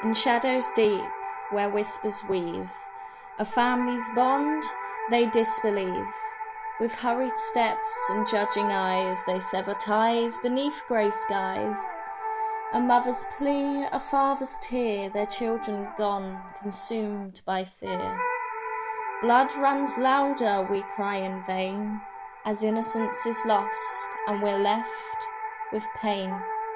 In shadows deep, where whispers weave a family's bond, they disbelieve. With hurried steps and judging eyes, they sever ties beneath grey skies. A mother's plea, a father's tear, their children gone, consumed by fear. Blood runs louder, we cry in vain, as innocence is lost, and we're left with pain.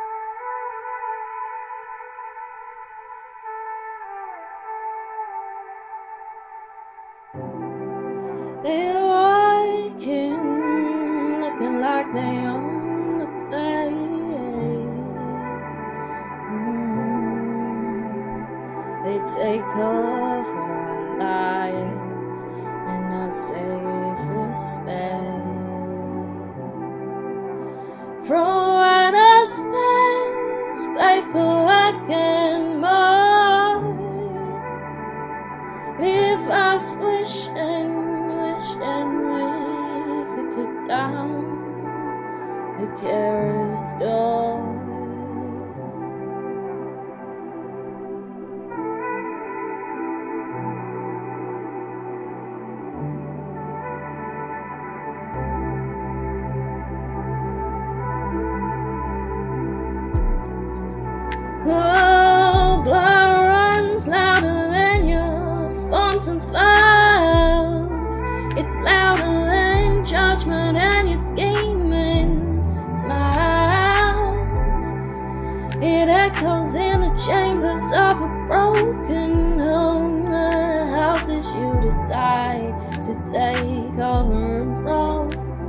They're walking, looking like they own the place. They take over our lives in our safest space. From when I spend paperwork and more, leave us wishing we could kick down the carrier's door. Oh, blood runs louder than your phones and files. It's louder than judgment and your scheming smiles. It echoes in the chambers of a broken home. The houses you decide to take over and roll.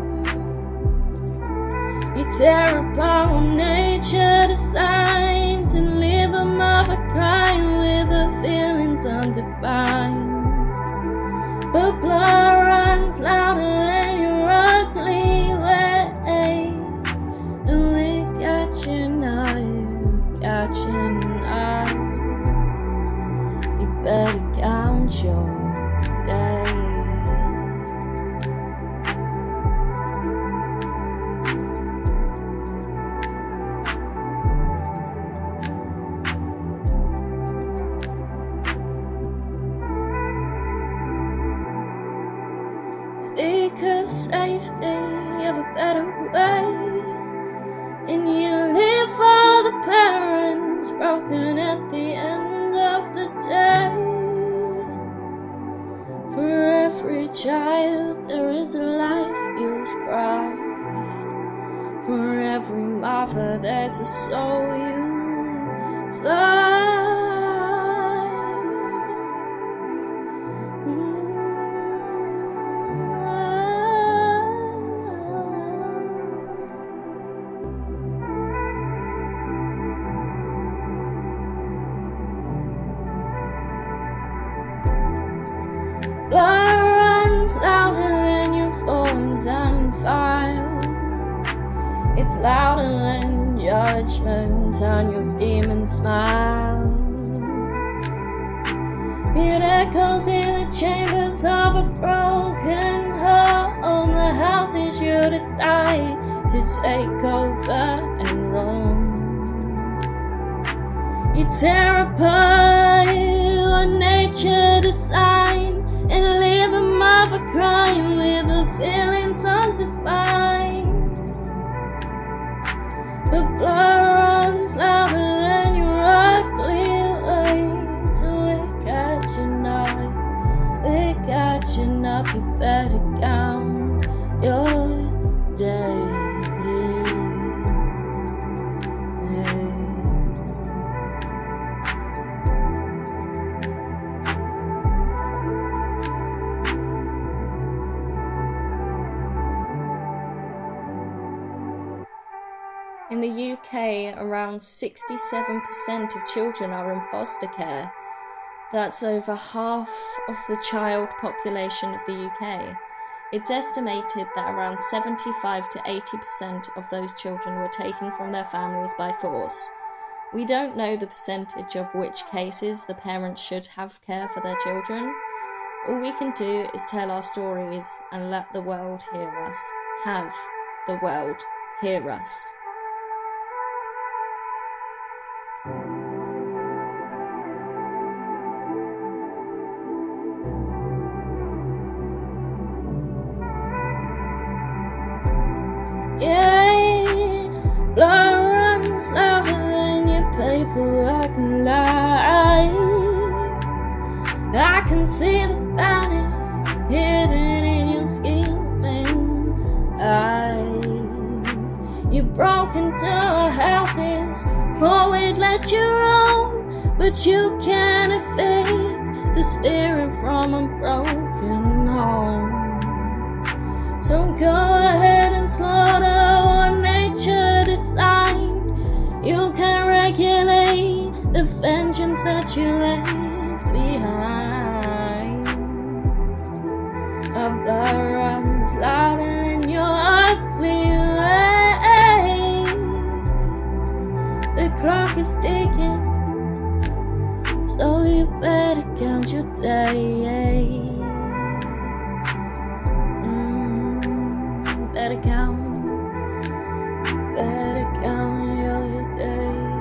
You tear apart nature designed to leave a mother crying with her feelings undefined. But blood runs louder than your ugly ways, and we're catching up, you better count your days. Speak of safety of a better way, and you live for the parents broken at the end of the day. For every child there is a life you've crushed. For every mother there's a soul you slice. Blood runs louder than your forms and files. It's louder than judgment on your scheming smile. It echoes in the chambers of a broken home. The houses you decide to take over and run. You tear apart what nature designed, and leave a mother crying with her feelings undefined. But blood runs louder than your ugly ways. So we're catching up, you better count your days. In the UK, around 67% of children are in foster care. That's over half of the child population of the UK. It's estimated that around 75 to 80% of those children were taken from their families by force. We don't know the percentage of which cases the parents should have care for their children. All we can do is tell our stories and let the world hear us. Have the world hear us. see the panic hidden in your scheming eyes. You broke into our houses, thought we'd let you roam, but you can't evade the spirit from a broken home. So go ahead and slaughter what nature designed. You can regulate the vengeance that you left behind. Our blood runs louder than your ugly ways. The clock is ticking, so you better count your days. Better count your days.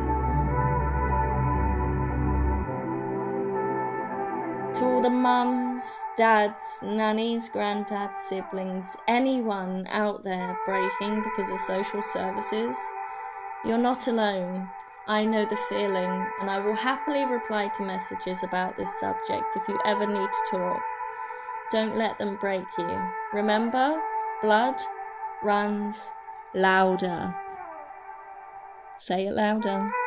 To all the mums, dads, nannies, granddads, siblings, anyone out there breaking because of social services, you're not alone. I know the feeling, and I will happily reply to messages about this subject if you ever need to talk. Don't let them break you. Remember, blood runs louder. Say it louder.